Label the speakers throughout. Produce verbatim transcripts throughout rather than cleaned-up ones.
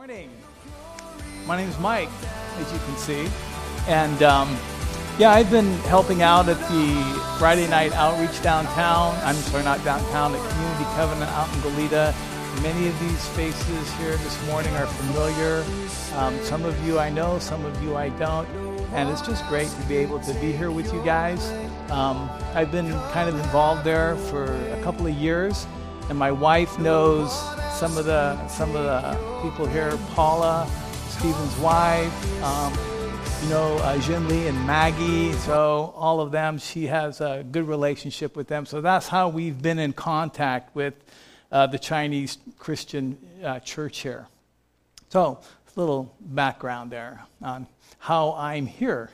Speaker 1: Morning. My name is Mike, as you can see, and um, yeah, I've been helping out at the Friday night outreach downtown. I'm sorry, not downtown, at Community Covenant out in Goleta. Many of these faces here this morning are familiar. Um, some of you I know, some of you I don't, and it's just great to be able to be here with you guys. Um, I've been kind of involved there for a couple of years, and my wife knows some of the some of the people here. Paula, Stephen's wife, um, you know, uh, Jin Lee and Maggie. So all of them, she has a good relationship with them. So that's how we've been in contact with uh, the Chinese Christian uh, church here. So a little background there on how I'm here.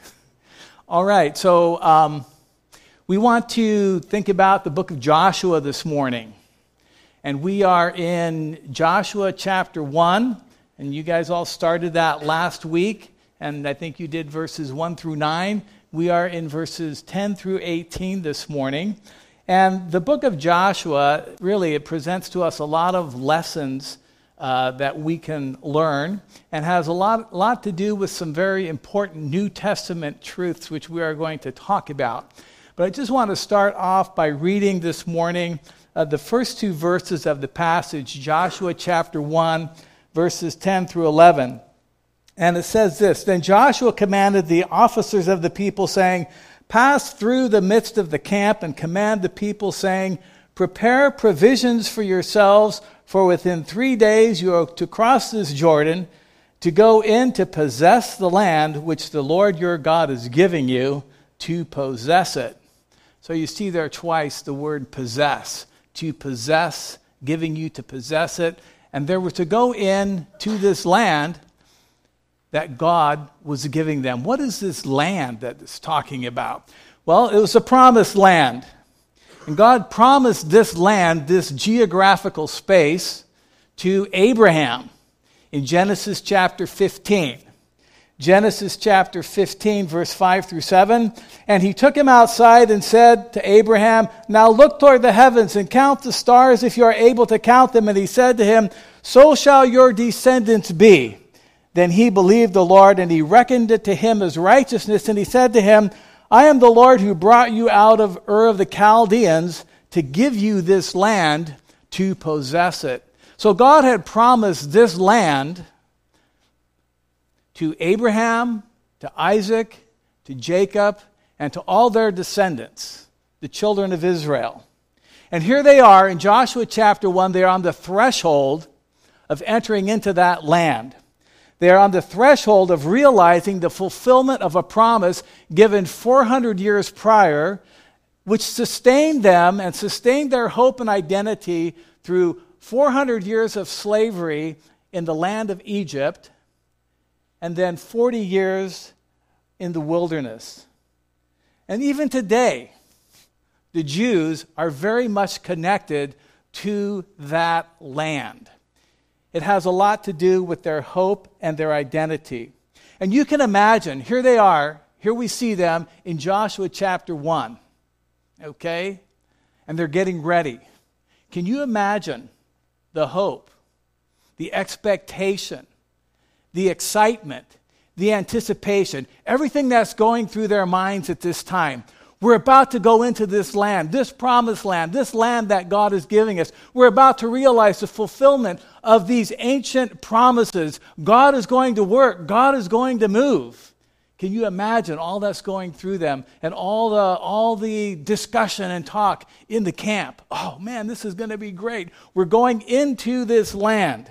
Speaker 1: All right, so um, we want to think about the book of Joshua this morning. And we are in Joshua chapter one, and you guys all started that last week, and I think you did verses one through nine. We are in verses ten through eighteen this morning. And the book of Joshua, really, it presents to us a lot of lessons uh, that we can learn, and has a lot, lot to do with some very important New Testament truths, which we are going to talk about. But I just want to start off by reading this morning Uh, the first two verses of the passage, Joshua chapter one, verses ten through eleven. And it says this: Then Joshua commanded the officers of the people, saying, Pass through the midst of the camp and command the people, saying, Prepare provisions for yourselves, for within three days you are to cross this Jordan, to go in to possess the land which the Lord your God is giving you, to possess it. So you see there twice the word possess. To possess, giving you to possess it. And they were to go in to this land that God was giving them. What is this land that it's talking about? Well, it was a promised land. And God promised this land, this geographical space, to Abraham in Genesis chapter fifteen. Genesis chapter fifteen, verse five through seven. And he took him outside and said to Abraham, Now look toward the heavens and count the stars if you are able to count them. And he said to him, So shall your descendants be. Then he believed the Lord, and he reckoned it to him as righteousness. And he said to him, I am the Lord who brought you out of Ur of the Chaldeans to give you this land to possess it. So God had promised this land to Abraham, to Isaac, to Jacob, and to all their descendants, the children of Israel. And here they are in Joshua chapter one. They are on the threshold of entering into that land. They are on the threshold of realizing the fulfillment of a promise given four hundred years prior, which sustained them and sustained their hope and identity through four hundred years of slavery in the land of Egypt, and then forty years in the wilderness. And even today, the Jews are very much connected to that land. It has a lot to do with their hope and their identity. And you can imagine, here they are, here we see them in Joshua chapter one, okay? And they're getting ready. Can you imagine the hope, the expectation, the excitement, the anticipation, everything that's going through their minds at this time? We're about to go into this land, this promised land, this land that God is giving us. We're about to realize the fulfillment of these ancient promises. God is going to work. God is going to move. Can you imagine all that's going through them and all the all the discussion and talk in the camp? Oh man, this is going to be great. We're going into this land.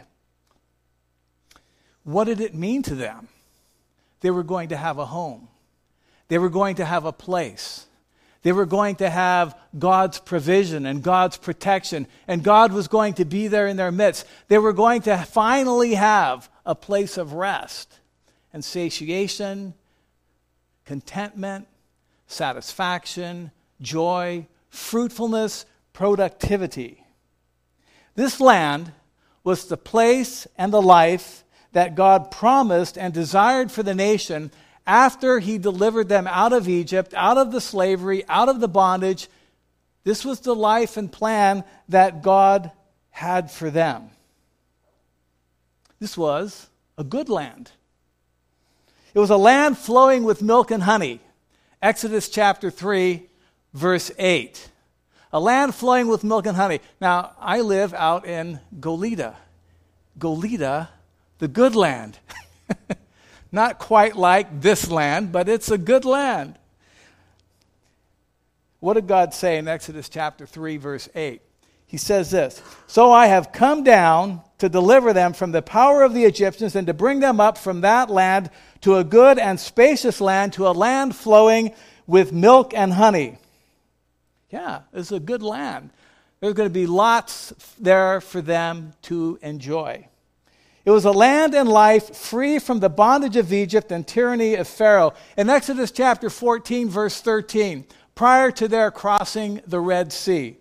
Speaker 1: What did it mean to them? They were going to have a home. They were going to have a place. They were going to have God's provision and God's protection, and God was going to be there in their midst. They were going to finally have a place of rest and satiation, contentment, satisfaction, joy, fruitfulness, productivity. This land was the place and the life that God promised and desired for the nation after he delivered them out of Egypt, out of the slavery, out of the bondage. This was the life and plan that God had for them. This was a good land. It was a land flowing with milk and honey. Exodus chapter three, verse eight. A land flowing with milk and honey. Now, I live out in Goleta. Goleta, the good land. Not quite like this land, but it's a good land. What did God say in Exodus chapter three, verse eight? He says this, "So I have come down to deliver them from the power of the Egyptians and to bring them up from that land to a good and spacious land, to a land flowing with milk and honey." Yeah, it's a good land. There's going to be lots there for them to enjoy. It was a land and life free from the bondage of Egypt and tyranny of Pharaoh. In Exodus chapter fourteen, verse thirteen, prior to their crossing the Red Sea,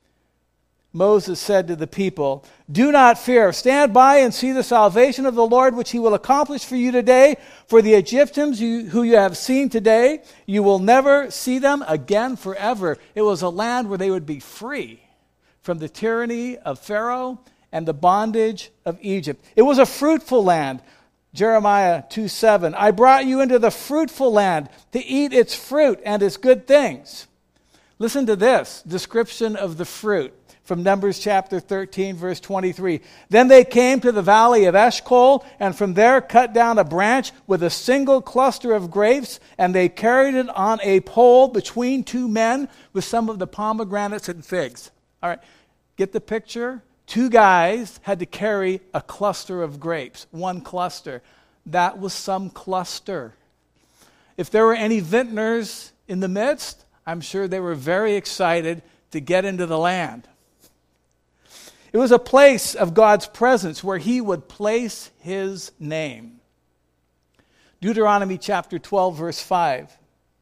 Speaker 1: Moses said to the people, "Do not fear. Stand by and see the salvation of the Lord, which he will accomplish for you today. For the Egyptians you, who you have seen today, you will never see them again forever." It was a land where they would be free from the tyranny of Pharaoh and the bondage of Egypt. It was a fruitful land. Jeremiah two seven, "I brought you into the fruitful land to eat its fruit and its good things." Listen to this description of the fruit from Numbers chapter thirteen, verse twenty-three. "Then they came to the valley of Eshcol, and from there cut down a branch with a single cluster of grapes, and they carried it on a pole between two men with some of the pomegranates and figs." All right, get the picture? Two guys had to carry a cluster of grapes, one cluster. That was some cluster. If there were any vintners in the midst, I'm sure they were very excited to get into the land. It was a place of God's presence where he would place his name. Deuteronomy chapter twelve, verse five.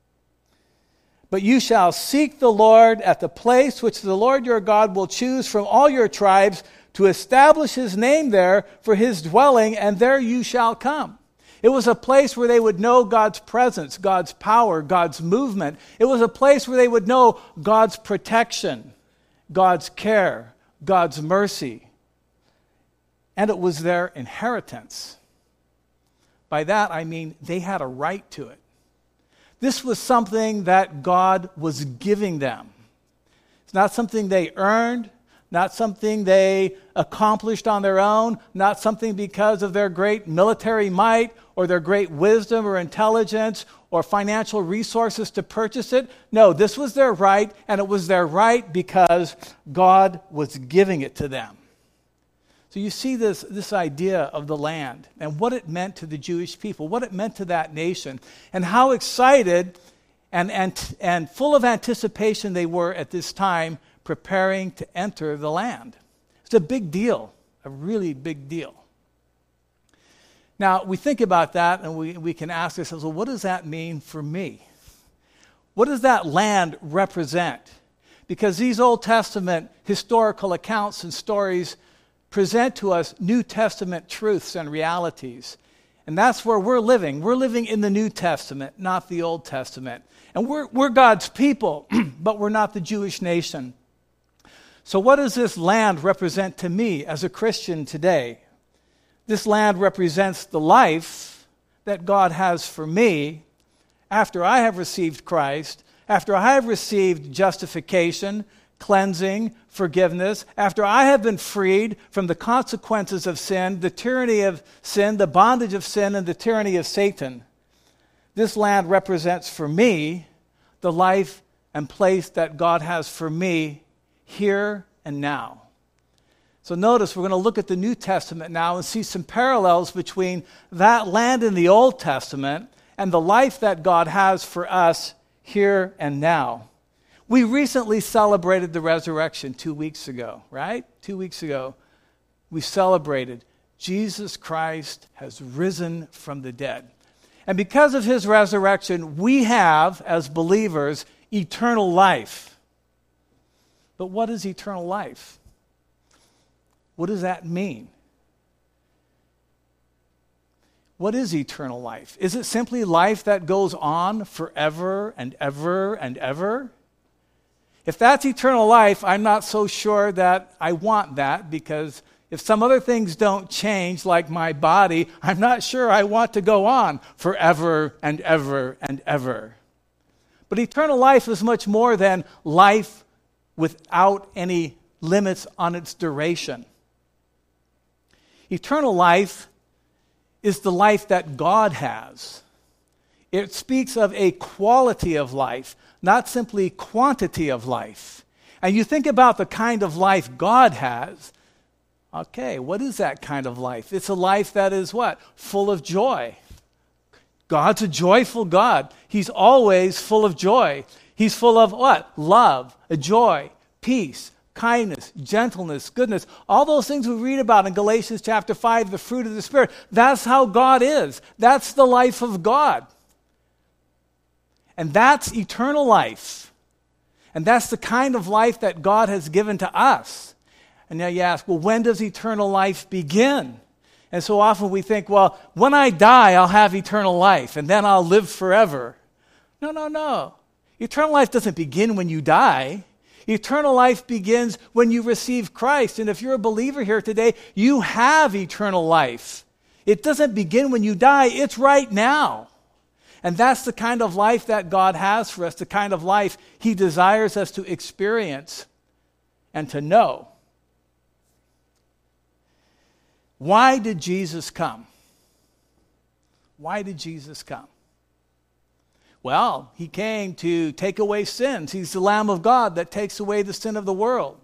Speaker 1: "But you shall seek the Lord at the place which the Lord your God will choose from all your tribes to establish his name there for his dwelling, and there you shall come." It was a place where they would know God's presence, God's power, God's movement. It was a place where they would know God's protection, God's care, God's mercy. And it was their inheritance. By that I mean they had a right to it. This was something that God was giving them. It's not something they earned, not something they accomplished on their own, not something because of their great military might or their great wisdom or intelligence or financial resources to purchase it. No, this was their right, and it was their right because God was giving it to them. So you see this, this idea of the land and what it meant to the Jewish people, what it meant to that nation, and how excited and, and, and full of anticipation they were at this time preparing to enter the land. It's a big deal, a really big deal. Now, we think about that and we, we can ask ourselves, well, what does that mean for me? What does that land represent? Because these Old Testament historical accounts and stories present to us New Testament truths and realities. And that's where we're living. We're living in the New Testament, not the Old Testament. And we're, we're God's people, but we're not the Jewish nation. So what does this land represent to me as a Christian today? This land represents the life that God has for me after I have received Christ, after I have received justification, cleansing, forgiveness, after I have been freed from the consequences of sin, the tyranny of sin, the bondage of sin, and the tyranny of Satan. This land represents for me the life and place that God has for me here and now. So notice we're going to look at the New Testament now and see some parallels between that land in the Old Testament and the life that God has for us here and now. We recently celebrated the resurrection two weeks ago, right? Two weeks ago, we celebrated Jesus Christ has risen from the dead. And because of his resurrection, we have, as believers, eternal life. But what is eternal life? What does that mean? What is eternal life? Is it simply life that goes on forever and ever and ever? If that's eternal life, I'm not so sure that I want that, because If some other things don't change, like my body, I'm not sure I want to go on forever and ever and ever. But eternal life is much more than life without any limits on its duration. Eternal life is the life that God has. It speaks of a quality of life, not simply quantity of life. And you think about the kind of life God has. Okay, what is that kind of life? It's a life that is what? Full of joy. God's a joyful God. He's always full of joy. He's full of what? Love, a joy, peace, kindness, gentleness, goodness. All those things we read about in Galatians chapter five, the fruit of the Spirit. That's how God is. That's the life of God. And that's eternal life. And that's the kind of life that God has given to us. And now you ask, well, when does eternal life begin? And so often we think, well, when I die, I'll have eternal life, and then I'll live forever. No, no, no. Eternal life doesn't begin when you die. Eternal life begins when you receive Christ. And if you're a believer here today, you have eternal life. It doesn't begin when you die. It's right now. And that's the kind of life that God has for us, the kind of life He desires us to experience and to know. Why did Jesus come? Why did Jesus come? Well, He came to take away sins. He's the Lamb of God that takes away the sin of the world.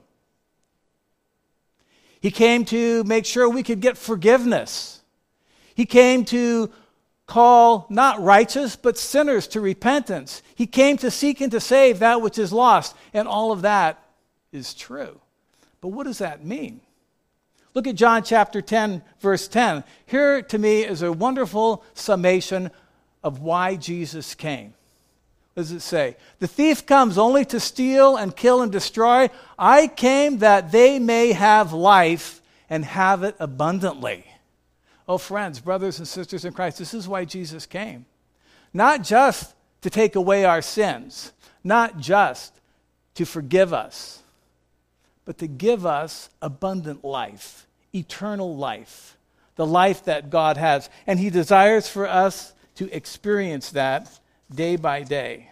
Speaker 1: He came to make sure we could get forgiveness. He came to call not righteous, but sinners to repentance. He came to seek and to save that which is lost. And all of that is true. But what does that mean? Look at John chapter ten, verse ten. Here to me is a wonderful summation of why Jesus came. What does it say? The thief comes only to steal and kill and destroy. I came that they may have life and have it abundantly. Oh, friends, brothers and sisters in Christ, this is why Jesus came. Not just to take away our sins, not just to forgive us, but to give us abundant life, eternal life, the life that God has. And He desires for us to experience that day by day.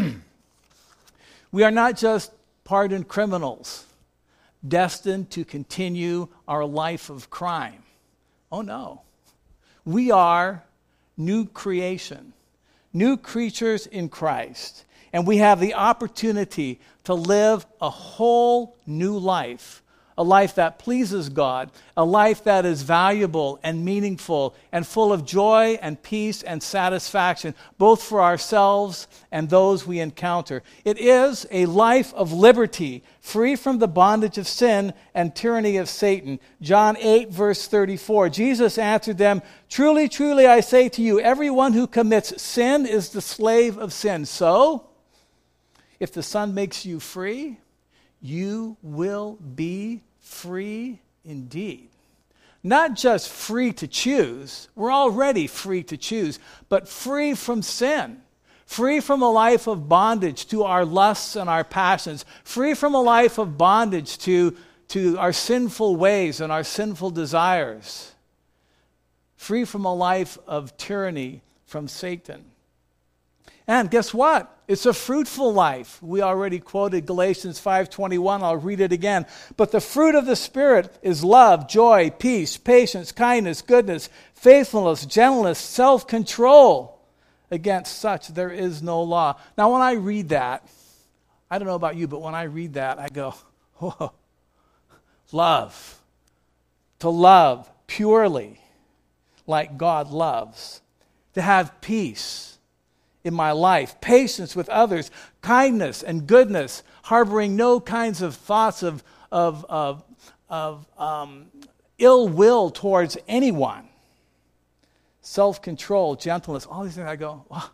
Speaker 1: We are not just pardoned criminals, destined to continue our life of crime. Oh no. We are new creation, new creatures in Christ. And we have the opportunity to live a whole new life, a life that pleases God, a life that is valuable and meaningful and full of joy and peace and satisfaction, both for ourselves and those we encounter. It is a life of liberty, free from the bondage of sin and tyranny of Satan. John eight, verse thirty-four, Jesus answered them, "Truly, truly, I say to you, everyone who commits sin is the slave of sin." So, if the Son makes you free, you will be free indeed. Not just free to choose, we're already free to choose, but free from sin, free from a life of bondage to our lusts and our passions, free from a life of bondage to, to our sinful ways and our sinful desires, free from a life of tyranny from Satan. And guess what? It's a fruitful life. We already quoted Galatians five twenty-one. I'll read it again. But the fruit of the Spirit is love, joy, peace, patience, kindness, goodness, faithfulness, gentleness, self-control. Against such there is no law. Now when I read that, I don't know about you, but when I read that, I go, whoa, love. To love purely like God loves. To have peace in my life, patience with others, kindness and goodness, harboring no kinds of thoughts of, of, of, of um, ill will towards anyone, self-control, gentleness, all these things. I go, oh,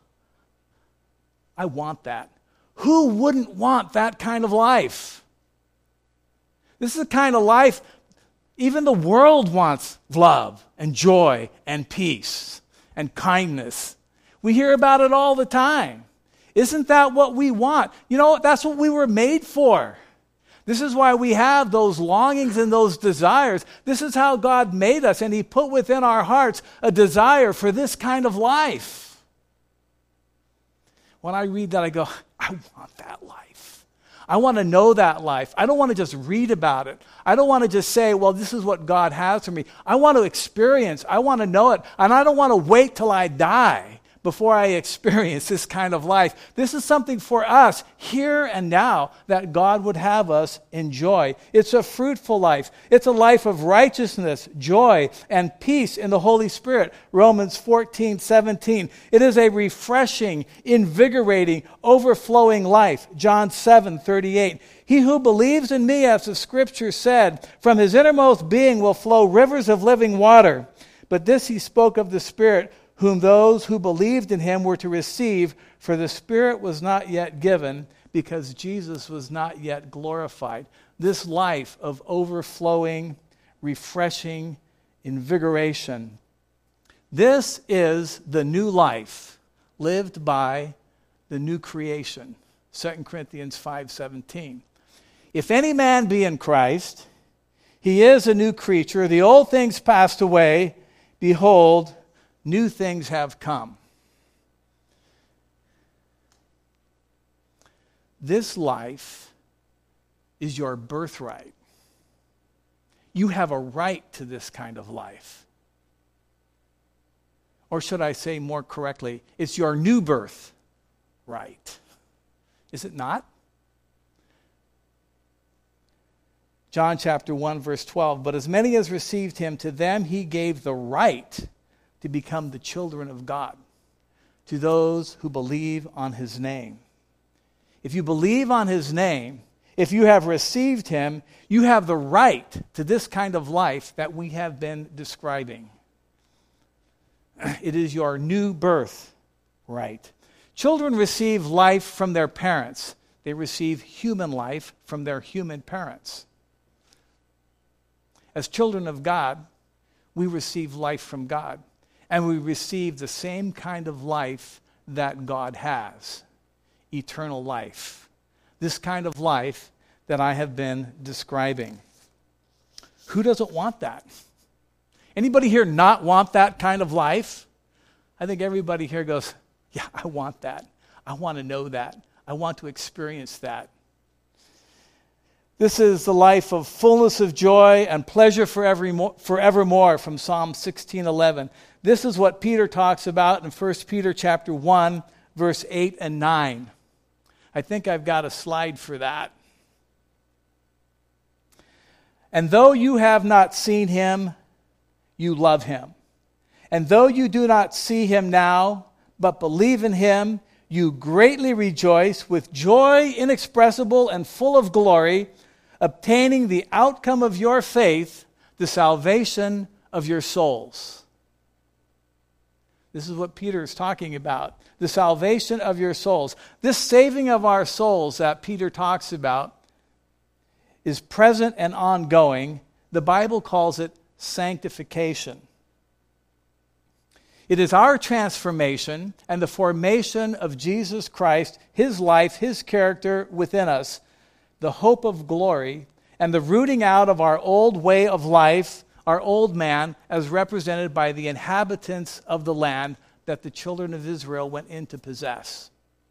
Speaker 1: I want that. Who wouldn't want that kind of life? This is the kind of life even the world wants: love and joy and peace and kindness. We hear about it all the time. Isn't that what we want? You know, that's what we were made for. This is why we have those longings and those desires. This is how God made us, and he put within our hearts a desire for this kind of life. When I read that, I go, I want that life. I want to know that life. I don't want to just read about it. I don't want to just say, well, this is what God has for me. I want to experience. I want to know it. And I don't want to wait till I die before I experience this kind of life. This is something for us here and now that God would have us enjoy. It's a fruitful life. It's a life of righteousness, joy, and peace in the Holy Spirit. Romans fourteen seventeen. It is a refreshing, invigorating, overflowing life. John seven thirty-eight. He who believes in me, as the scripture said, from his innermost being will flow rivers of living water. But this he spoke of the Spirit, whom those who believed in him were to receive, for the Spirit was not yet given, because Jesus was not yet glorified. This life of overflowing, refreshing invigoration. This is the new life lived by the new creation. Second Corinthians five seventeen. If any man be in Christ, he is a new creature. The old things passed away. Behold, new things have come. This life is your birthright. You have a right to this kind of life. Or should I say more correctly, it's your new birth right. Is it not? John chapter one, verse twelve. But as many as received him, to them he gave the right to become the children of God, to those who believe on his name. If you believe on his name, if you have received him, you have the right to this kind of life that we have been describing. It is your new birth right. Children receive life from their parents. They receive human life from their human parents. As children of God, we receive life from God. And we receive the same kind of life that God has. Eternal life. This kind of life that I have been describing. Who doesn't want that? Anybody here not want that kind of life? I think everybody here goes, yeah, I want that. I want to know that. I want to experience that. This is the life of fullness of joy and pleasure forevermore from Psalm sixteen eleven. This is what Peter talks about in First Peter chapter one, verse eight and nine. I think I've got a slide for that. And though you have not seen him, you love him. And though you do not see him now, but believe in him, you greatly rejoice with joy inexpressible and full of glory, obtaining the outcome of your faith, the salvation of your souls. This is what Peter is talking about, the salvation of your souls. This saving of our souls that Peter talks about is present and ongoing. The Bible calls it sanctification. It is our transformation and the formation of Jesus Christ, his life, his character within us, the hope of glory, and the rooting out of our old way of life, our old man, as represented by the inhabitants of the land that the children of Israel went in to possess.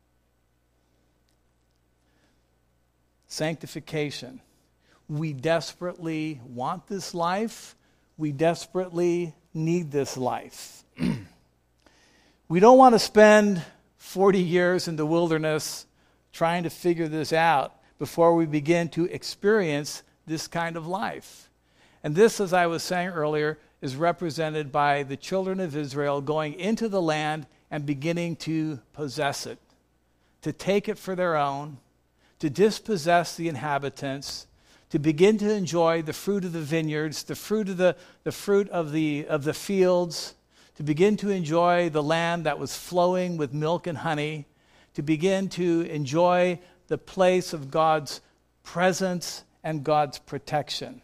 Speaker 1: Sanctification. We desperately want this life. We desperately need this life. We don't want to spend forty years in the wilderness trying to figure this out before we begin to experience this kind of life. And this, as I was saying earlier, is represented by the children of Israel going into the land and beginning to possess it, to take it for their own, to dispossess the inhabitants, to begin to enjoy the fruit of the vineyards, the fruit of the, the fruit of the of the fields, to begin to enjoy the land that was flowing with milk and honey, to begin to enjoy the place of God's presence and God's protection.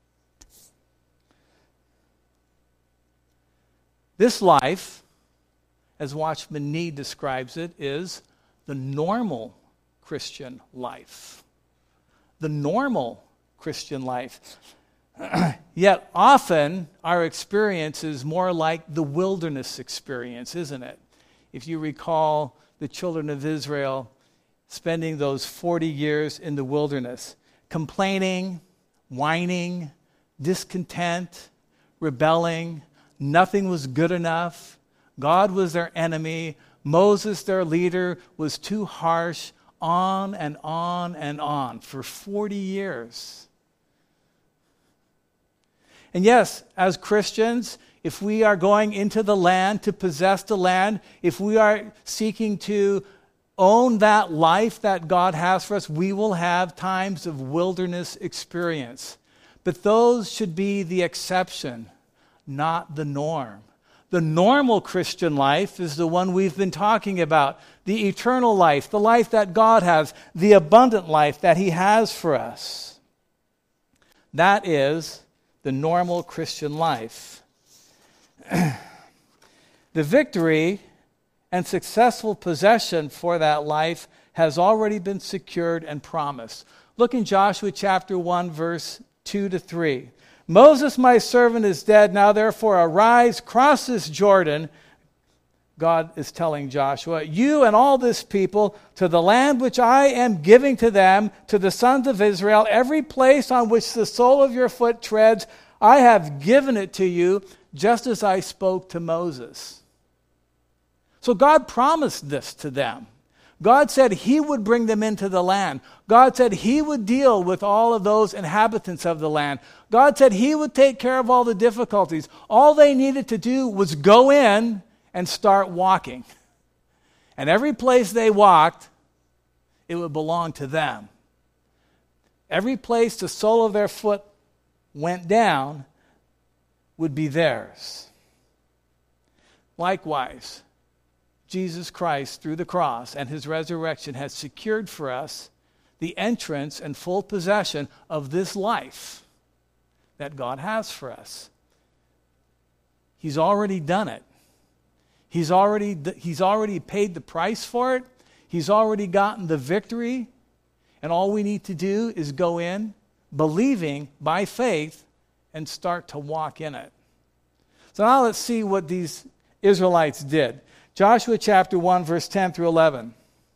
Speaker 1: This life, as Watchman Nee describes it, is the normal Christian life. the normal Christian life. Yet often our experience is more like the wilderness experience, isn't it? If you recall the children of Israel spending those forty years in the wilderness, complaining, whining, discontent, rebelling, nothing was good enough. God was their enemy. Moses, their leader, was too harsh, on and on and on for forty years. And yes, as Christians, if we are going into the land to possess the land, if we are seeking to own that life that God has for us, we will have times of wilderness experience. But those should be the exception, not the norm. The normal Christian life is the one we've been talking about, the eternal life, the life that God has, the abundant life that He has for us. That is the normal Christian life. The victory and successful possession for that life has already been secured and promised. Look in Joshua chapter one, verse two to three. Moses, my servant, is dead. Now therefore arise, cross this Jordan. God is telling Joshua, you and all this people, to the land which I am giving to them, to the sons of Israel, every place on which the sole of your foot treads, I have given it to you, just as I spoke to Moses. So God promised this to them. God said He would bring them into the land. God said He would deal with all of those inhabitants of the land. God said He would take care of all the difficulties. All they needed to do was go in and start walking. And every place they walked, it would belong to them. Every place the sole of their foot went down would be theirs. Likewise, Jesus Christ, through the cross and His resurrection, has secured for us the entrance and full possession of this life that God has for us. He's already done it. He's already, he's already paid the price for it. He's already gotten the victory. And all we need to do is go in, believing by faith, and start to walk in it. So now let's see what these Israelites did. Joshua chapter one, verse ten through eleven.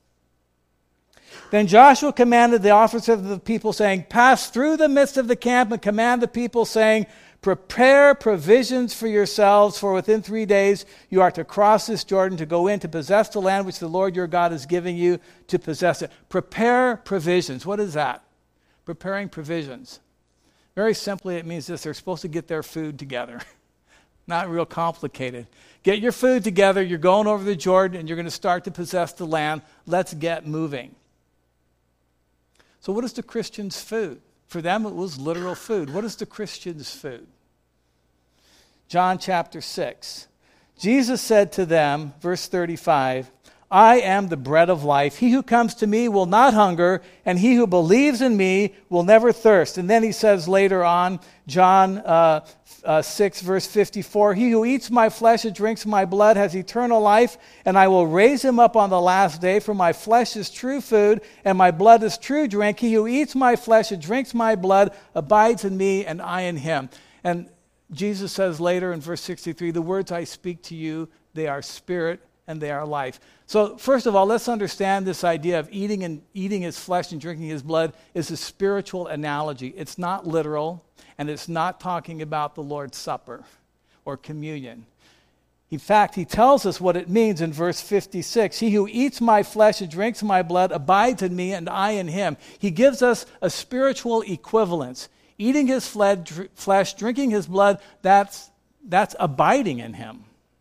Speaker 1: Then Joshua commanded the officers of the people, saying, pass through the midst of the camp and command the people, saying, prepare provisions for yourselves, for within three days you are to cross this Jordan to go in to possess the land which the Lord your God is giving you to possess it. Prepare provisions. What is that? Preparing provisions. Very simply, it means this. They're supposed to get their food together. Not real complicated. Get your food together. You're going over the Jordan and you're going to start to possess the land. Let's get moving. So what is the Christian's food? For them, it was literal food. What is the Christian's food? John chapter six. Jesus said to them, verse thirty-five, I am the bread of life. He who comes to me will not hunger, and he who believes in me will never thirst. And then he says later on, John uh, uh, six, verse fifty-four, he who eats my flesh and drinks my blood has eternal life, and I will raise him up on the last day, for my flesh is true food, and my blood is true drink. He who eats my flesh and drinks my blood abides in me, and I in him. And Jesus says later in verse sixty-three, the words I speak to you, they are spirit and they are life. So first of all, let's understand this idea of eating and eating his flesh and drinking his blood is a spiritual analogy. It's not literal, and it's not talking about the Lord's Supper or communion. In fact, he tells us what it means in verse fifty-six. He who eats my flesh and drinks my blood abides in me, and I in him. He gives us a spiritual equivalence. Eating his flesh, drinking his blood, that's, that's abiding in him.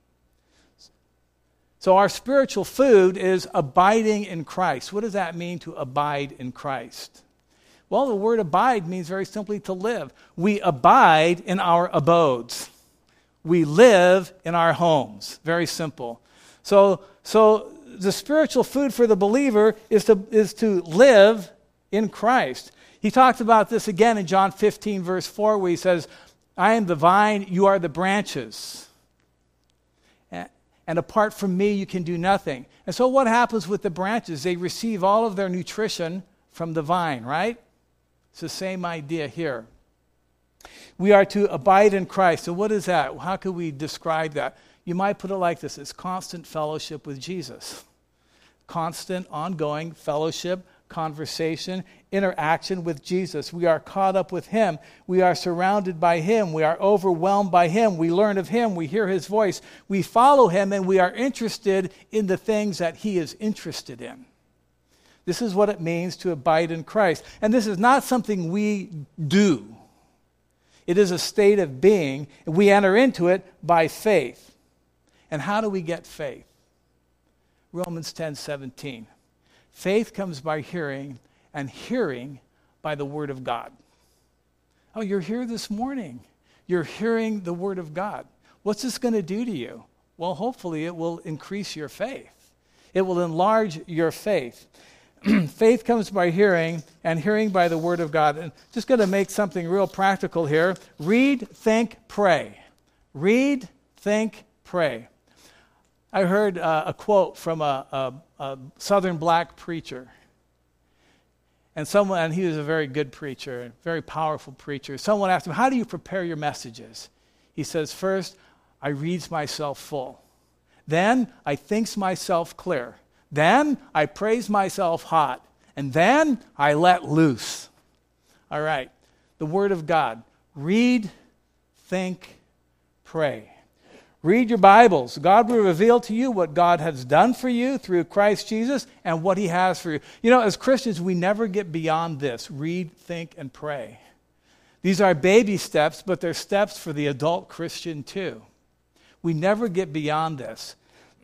Speaker 1: So our spiritual food is abiding in Christ. What does that mean, to abide in Christ? Well, the word abide means very simply to live. We abide in our abodes. We live in our homes. Very simple. So, so the spiritual food for the believer is to, is to live in Christ. He talks about this again in John fifteen, verse four, where he says, I am the vine, you are the branches. And apart from me, you can do nothing. And so what happens with the branches? They receive all of their nutrition from the vine, right? It's the same idea here. We are to abide in Christ. So what is that? How could we describe that? You might put it like this. It's constant fellowship with Jesus. Constant, ongoing fellowship, conversation, interaction with Jesus. We are caught up with him. We are surrounded by him. We are overwhelmed by him. We learn of him. We hear his voice. We follow him, and we are interested in the things that he is interested in. This is what it means to abide in Christ. And this is not something we do. It is a state of being. We enter into it by faith. And how do we get faith? Romans ten seventeen. Faith comes by hearing, and hearing by the word of God. Oh, you're here this morning. You're hearing the word of God. What's this going to do to you? Well, hopefully it will increase your faith. It will enlarge your faith. Faith comes by hearing, and hearing by the word of God. And just going to make something real practical here. Read, think, pray. Read, think, pray. I heard uh, a quote from a, a, a Southern black preacher. And someone, and he was a very good preacher, a very powerful preacher. Someone asked him, how do you prepare your messages? He says, first, I reads myself full. Then, I thinks myself clear. Then, I praise myself hot. And then, I let loose. All right, the Word of God. Read, think, pray. Read your Bibles. God will reveal to you what God has done for you through Christ Jesus and what he has for you. You know, as Christians, we never get beyond this. Read, think, and pray. These are baby steps, but they're steps for the adult Christian too. We never get beyond this.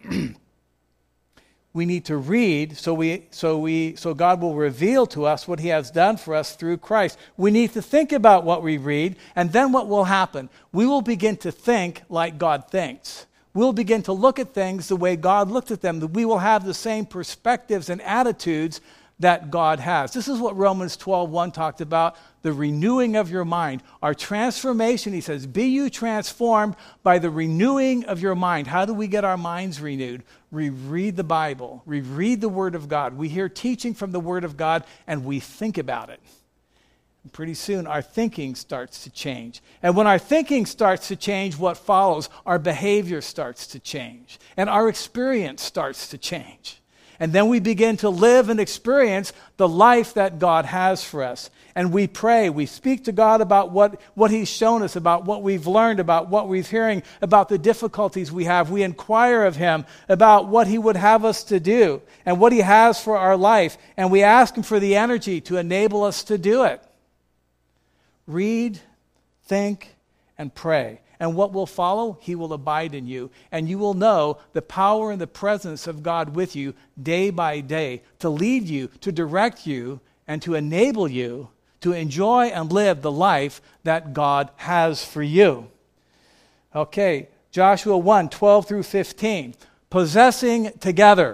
Speaker 1: We need to read so we so we so God will reveal to us what he has done for us through Christ. We need to think about what we read, and then what will happen? We will begin to think like God thinks. We'll begin to look at things the way God looked at them. We will have the same perspectives and attitudes that God has. This is what Romans twelve one talked about, the renewing of your mind. Our transformation, he says, be you transformed by the renewing of your mind. How do we get our minds renewed? We read the Bible. We read the Word of God. We hear teaching from the Word of God, and we think about it. And pretty soon, our thinking starts to change. And when our thinking starts to change, what follows? Our behavior starts to change. And our experience starts to change. And then we begin to live and experience the life that God has for us. And we pray, we speak to God about what, what he's shown us, about what we've learned, about what we're hearing, about the difficulties we have. We inquire of him about what he would have us to do and what he has for our life. And we ask him for the energy to enable us to do it. Read, think, and pray. And what will follow? He will abide in you. And you will know the power and the presence of God with you day by day to lead you, to direct you, and to enable you to enjoy and live the life that God has for you. Okay, Joshua one, twelve through fifteen. Possessing together.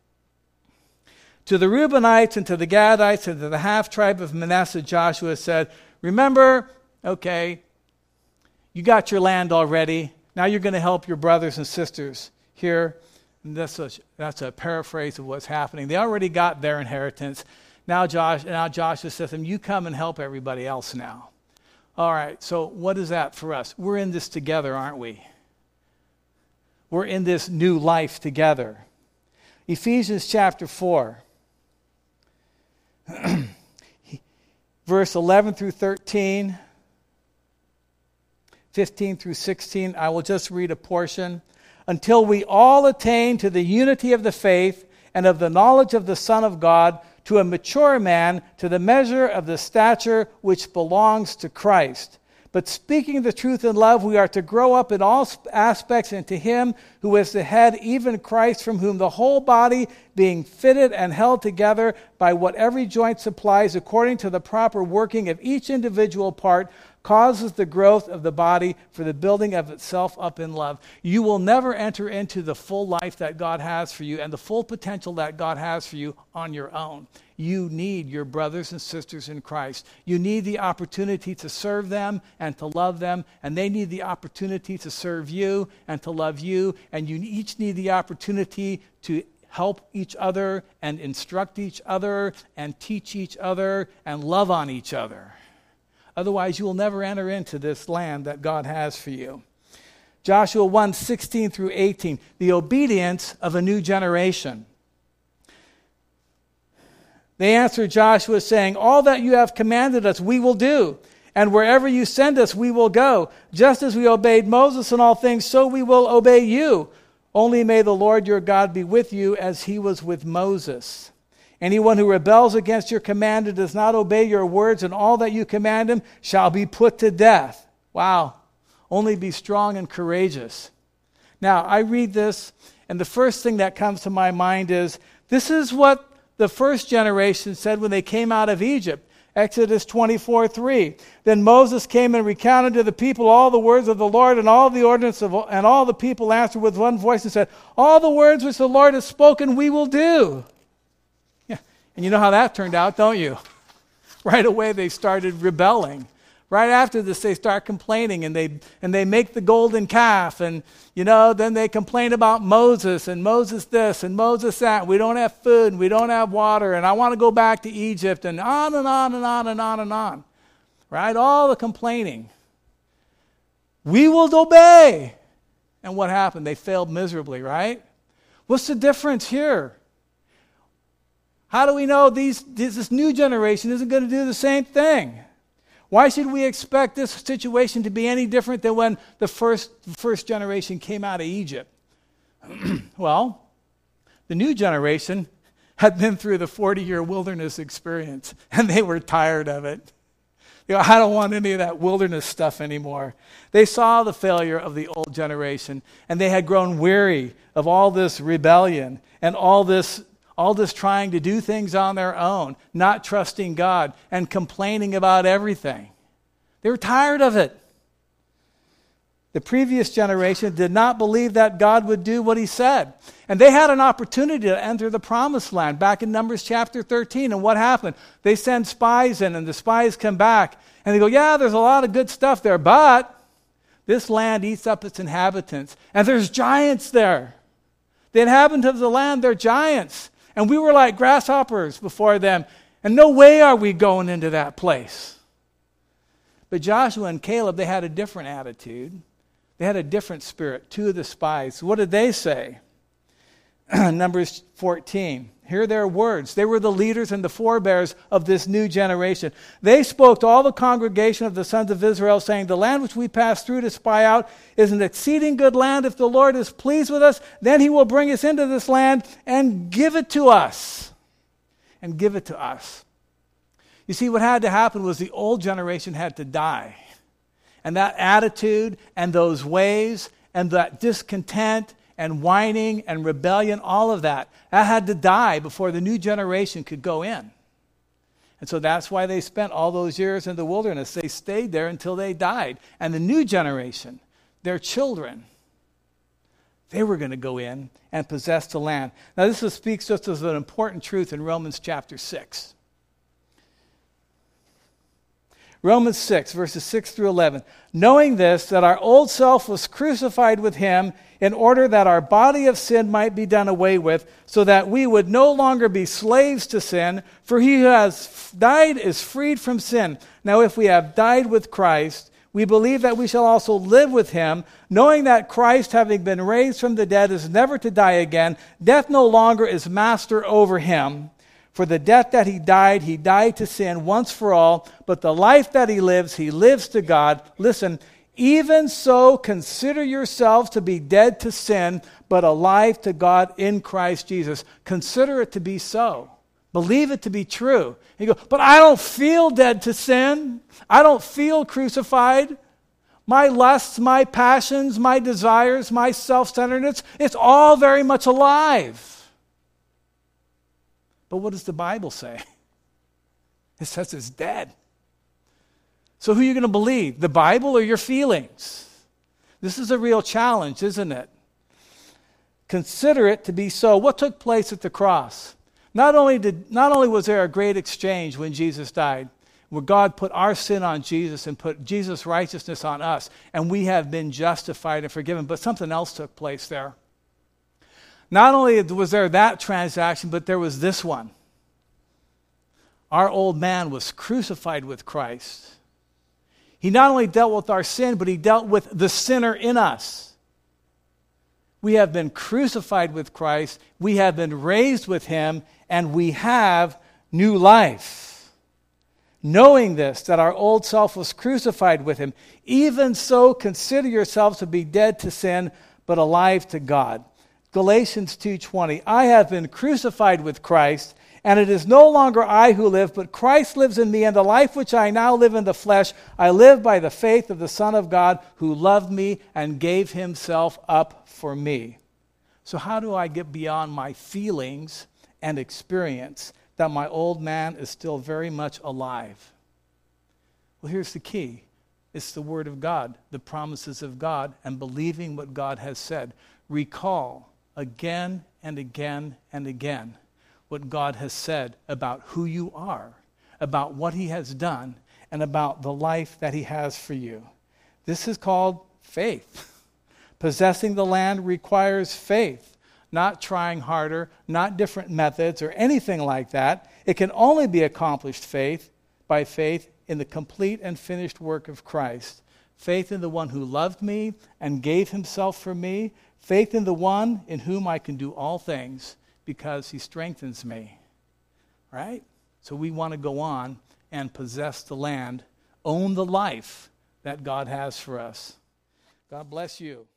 Speaker 1: To the Reubenites and to the Gadites and to the half-tribe of Manasseh, Joshua said, remember, okay, you got your land already. Now you're going to help your brothers and sisters here. And that's a, that's a paraphrase of what's happening. They already got their inheritance. Now, Josh, now Joshua says to them, you come and help everybody else now. All right, so what is that for us? We're in this together, aren't we? We're in this new life together. Ephesians chapter four. Verse eleven through thirteen. fifteen through sixteen, I will just read a portion. Until we all attain to the unity of the faith and of the knowledge of the Son of God, to a mature man, to the measure of the stature which belongs to Christ. But speaking the truth in love, we are to grow up in all aspects into him who is the head, even Christ, from whom the whole body, being fitted and held together by what every joint supplies according to the proper working of each individual part, causes the growth of the body for the building of itself up in love. You will never enter into the full life that God has for you and the full potential that God has for you on your own. You need your brothers and sisters in Christ. You need the opportunity to serve them and to love them, and they need the opportunity to serve you and to love you, and you each need the opportunity to help each other and instruct each other and teach each other and love on each other. Otherwise, you will never enter into this land that God has for you. Joshua one, sixteen through eighteen, the obedience of a new generation. They answered Joshua, saying, all that you have commanded us, we will do. And wherever you send us, we will go. Just as we obeyed Moses in all things, so we will obey you. Only may the Lord your God be with you as he was with Moses. Anyone who rebels against your command and does not obey your words and all that you command him shall be put to death. Wow. Only be strong and courageous. Now, I read this, and the first thing that comes to my mind is, this is what the first generation said when they came out of Egypt. Exodus twenty-four, three. Then Moses came and recounted to the people all the words of the Lord and all the ordinance of, and all the people answered with one voice and said, all the words which the Lord has spoken we will do. Yeah. And you know how that turned out, don't you? Right away they started rebelling. Right after this, they start complaining, and they and they make the golden calf, and you know, then they complain about Moses, and Moses this, and Moses that. We don't have food, and we don't have water, and I want to go back to Egypt, and on and on and on and on and on. Right? All the complaining. We will obey. And what happened? They failed miserably, right? What's the difference here? How do we know these this new generation isn't going to do the same thing? Why should we expect this situation to be any different than when the first, first generation came out of Egypt? Well, the new generation had been through the forty-year wilderness experience, and they were tired of it. You know, I don't want any of that wilderness stuff anymore. They saw the failure of the old generation, and they had grown weary of all this rebellion and all this All this trying to do things on their own, not trusting God, and complaining about everything. They were tired of it. The previous generation did not believe that God would do what he said. And they had an opportunity to enter the promised land back in Numbers chapter thirteen. And what happened? They send spies in, and the spies come back. And they go, yeah, there's a lot of good stuff there, but this land eats up its inhabitants. And there's giants there. The inhabitants of the land, they're giants. And we were like grasshoppers before them. And no way are we going into that place. But Joshua and Caleb, they had a different attitude. They had a different spirit. Two of the spies. What did they say? Numbers fourteen. Hear their words. They were the leaders and the forebears of this new generation. They spoke to all the congregation of the sons of Israel, saying, the land which we passed through to spy out is an exceeding good land. If the Lord is pleased with us, then he will bring us into this land and give it to us. And give it to us. You see, what had to happen was the old generation had to die. And that attitude and those ways and that discontent and whining and rebellion, all of that, that had to die before the new generation could go in. And so that's why they spent all those years in the wilderness. They stayed there until they died. And the new generation, their children, they were going to go in and possess the land. Now this speaks just as an important truth in Romans chapter six. Romans six, verses six through eleven. Knowing this, that our old self was crucified with him in order that our body of sin might be done away with, so that we would no longer be slaves to sin, for he who has died is freed from sin. Now if we have died with Christ, we believe that we shall also live with him, knowing that Christ, having been raised from the dead, is never to die again. Death no longer is master over him. For the death that he died, he died to sin once for all, but the life that he lives, he lives to God. Listen, even so consider yourselves to be dead to sin, but alive to God in Christ Jesus. Consider it to be so. Believe it to be true. You go, but I don't feel dead to sin. I don't feel crucified. My lusts, my passions, my desires, my self-centeredness, it's all very much alive. But what does the Bible say? It says it's dead. So who are you going to believe? The Bible or your feelings? This is a real challenge, isn't it? Consider it to be so. What took place at the cross? Not only did, not only was there a great exchange when Jesus died, where God put our sin on Jesus and put Jesus' righteousness on us, and we have been justified and forgiven, but something else took place there. Not only was there that transaction, but there was this one. Our old man was crucified with Christ. He not only dealt with our sin, but he dealt with the sinner in us. We have been crucified with Christ, we have been raised with him, and we have new life. Knowing this, that our old self was crucified with him, even so consider yourselves to be dead to sin, but alive to God. Galatians two twenty, I have been crucified with Christ, and it is no longer I who live, but Christ lives in me, and the life which I now live in the flesh, I live by the faith of the Son of God, who loved me and gave himself up for me. So how do I get beyond my feelings and experience that my old man is still very much alive? Well, here's the key. It's the Word of God, the promises of God, and believing what God has said. Recall again and again and again what God has said about who you are, about what he has done, and about the life that he has for you. This is called faith. Possessing the land requires faith, not trying harder, not different methods or anything like that. It can only be accomplished faith by faith in the complete and finished work of Christ. Faith in the one who loved me and gave himself for me. Faith in the one in whom I can do all things because he strengthens me. Right? So we want to go on and possess the land, own the life that God has for us. God bless you.